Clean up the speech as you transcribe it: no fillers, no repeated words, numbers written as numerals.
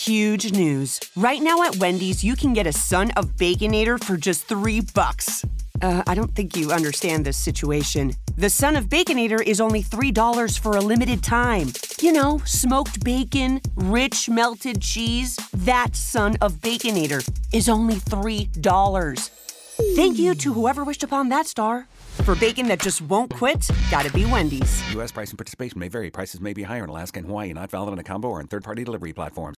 Huge news. Right now at Wendy's, you can get a Son of Baconator for just $3. I don't think you understand this situation. The Son of Baconator is only $3 for a limited time. You know, smoked bacon, rich melted cheese. That Son of Baconator is only $3. Thank you to whoever wished upon that star. For bacon that just won't quit, gotta be Wendy's. U.S. price and participation may vary. Prices may be higher in Alaska and Hawaii, not valid on a combo or on third-party delivery platforms.